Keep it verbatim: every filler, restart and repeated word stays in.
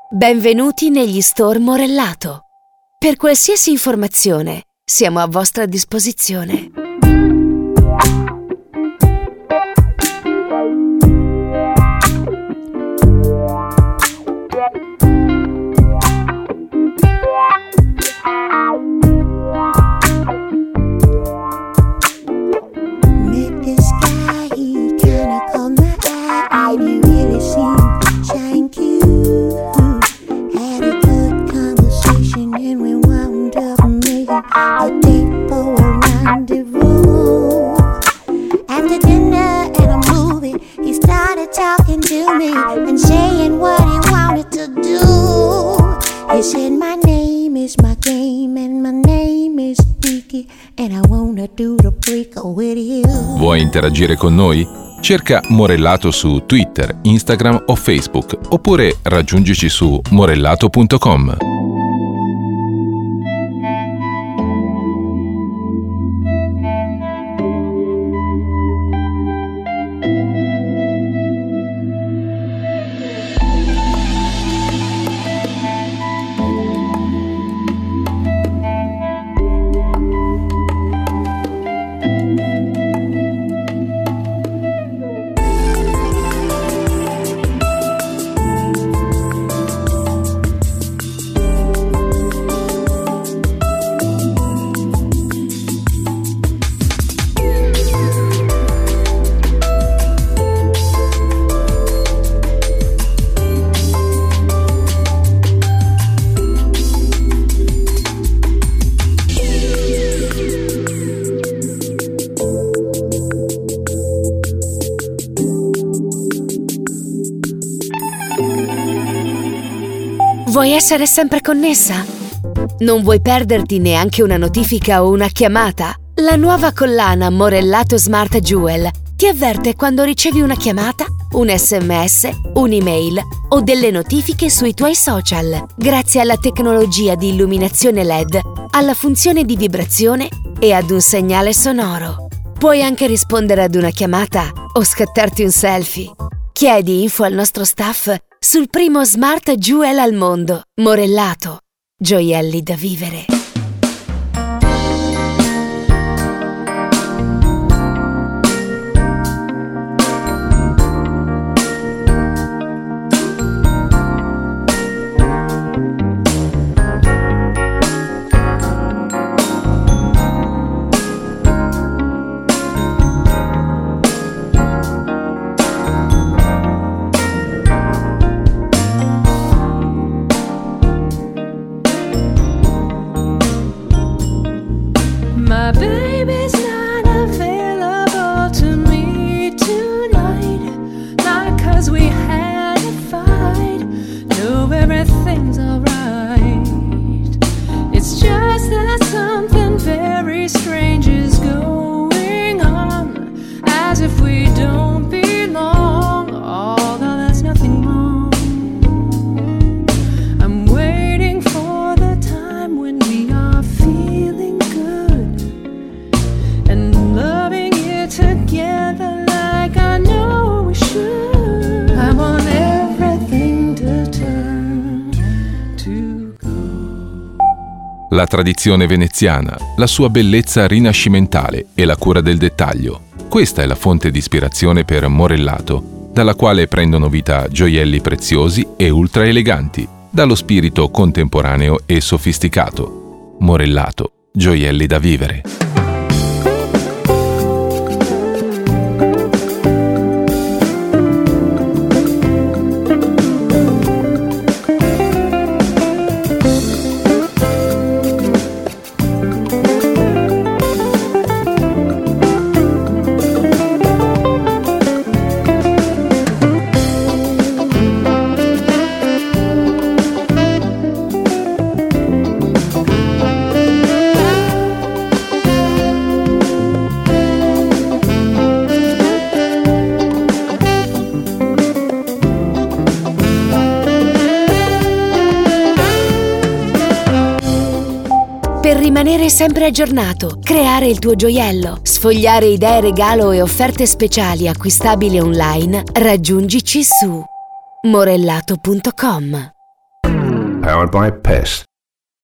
Benvenuti negli store Morellato. Per qualsiasi informazione, siamo a vostra disposizione. A date for a rendezvous. After dinner and a movie, he started talking to me and saying what he wanted to do. He said my name is my game and my name is Tiki and I wanna do the freak with you. Vuoi interagire con noi? Cerca Morellato su Twitter, Instagram o Facebook oppure raggiungici su morellato punto com. Vuoi essere sempre connessa? Non vuoi perderti neanche una notifica o una chiamata? La nuova collana Morellato Smart Jewel ti avverte quando ricevi una chiamata, un sms, un'email o delle notifiche sui tuoi social, grazie alla tecnologia di illuminazione L E D, alla funzione di vibrazione e ad un segnale sonoro. Puoi anche rispondere ad una chiamata o scattarti un selfie. Chiedi info al nostro staff sul primo Smart Jewel al mondo. Morellato. Gioielli da vivere. My baby's not available to me tonight. Not 'cause we had a fight. No, everything's alright. It's just that something very strange is going on, as if we don't belong, although there's nothing wrong. I'm waiting for the time when we are feeling and loving it together like I know we should. I want everything to turn to gold. La tradizione veneziana, la sua bellezza rinascimentale e la cura del dettaglio. Questa è la fonte di ispirazione per Morellato, dalla quale prendono vita gioielli preziosi e ultra eleganti, dallo spirito contemporaneo e sofisticato. Morellato, gioielli da vivere. Per rimanere sempre aggiornato, creare il tuo gioiello, sfogliare idee regalo e offerte speciali acquistabili online, raggiungici su morellato punto com. powered by Pest.